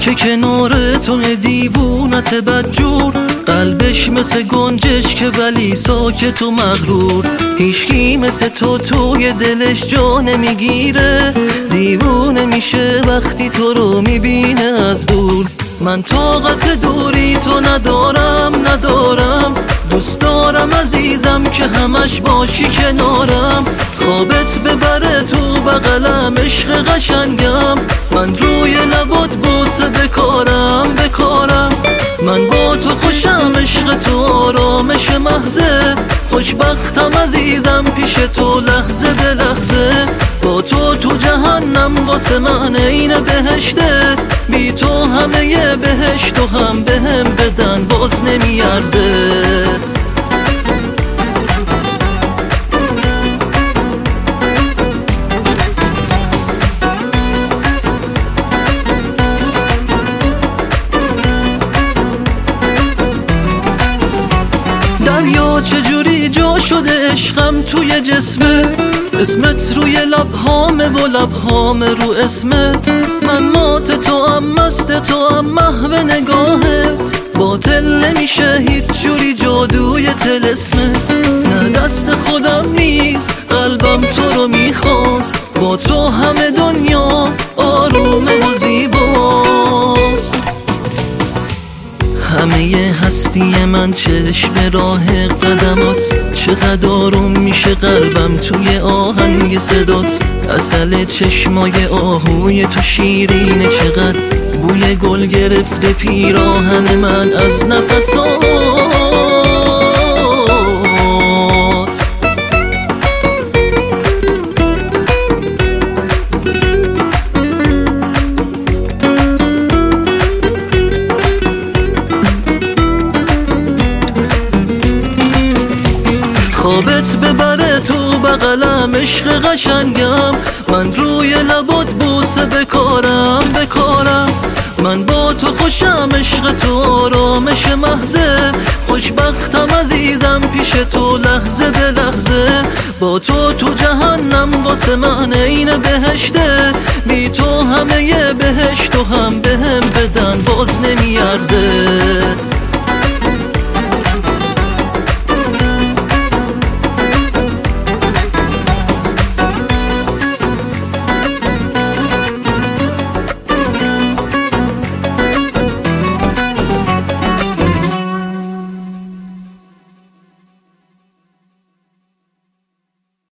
که کنار تو دیوونت بدجور، قلبش مثل گنجش که ولی ساکت و مغرور. هیچکی مثل تو توی دلش جا نمیگیره، دیوونه میشه وقتی تو رو میبینه از دور. من طاقت دوری تو ندارم، دوست دارم عزیزم که همش باشی کنارم. خوابت ببره تو بغلم عشق قشنگم، من روی لبات بوسه بکارم. من با تو خوشم، عشق تو آرامش محضه، خوشبختم عزیزم پیش تو لحظه به لحظه. با تو جهنم واسه من عین بهشته، بی تو همه بهشت و هم بهم بدن باز نمیارزه. دریا چجوری جا شده عشقم توی جسمت، اسمت روی لبهامه و لبهام رو اسمت. من مات تو هم مست تو هم محو نگاهت، باطل نمیشه هیچ جوری جادوی طلسمت. نه دست خودم نیست قلبم تو رو میخواست، با تو همه دنیا آرومه و زیباست. همه هستی من چشم راه قدمات، چقدر آروم میشه قلبم توی آهنگ صدات. عسل چشمای آهوی تو شیرینه، چقدر بوی گل گرفته پیراهن من از نفسات. خوابت ببره تو بغلم عشق قشنگم، من روی لبات بوسه بکارم. من با تو خوشم، عشق تو آرامش محضه، خوشبختم عزیزم پیش تو لحظه به لحظه. با تو جهنم واسه من عین بهشته، بی تو همه بهشت و هم بهم بدن باز نمیارزه.